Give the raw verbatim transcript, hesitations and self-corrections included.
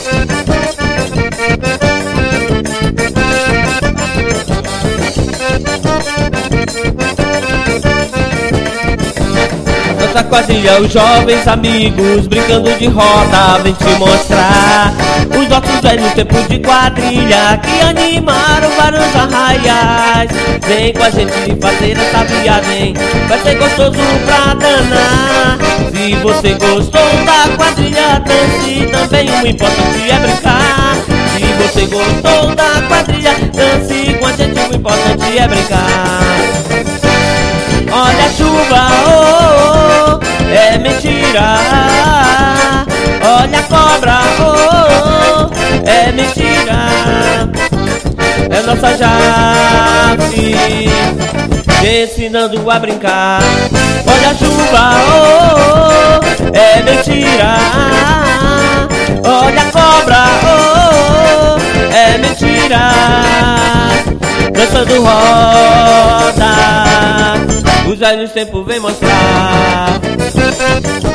Nossa quadrilha, os jovens amigos brincando de roda, vem te mostrar os nossos velhos tempos de quadrilha que animaram vários arraiais. Vem com a gente fazer essa viagem, vai ser gostoso pra danar. Se você gostou da quadrilha, dance também, o importante é brincar. Se você gostou da quadrilha, dance com a gente, o importante é brincar. Olha a chuva, oh, oh, é mentira. Olha a cobra, oh, oh, é mentira. É nossa Jafe ensinando a brincar. Olha a chuva, oh, oh, é mentira. Olha a cobra, oh, oh, é mentira. Dançando roda, os velhos tempos vem mostrar.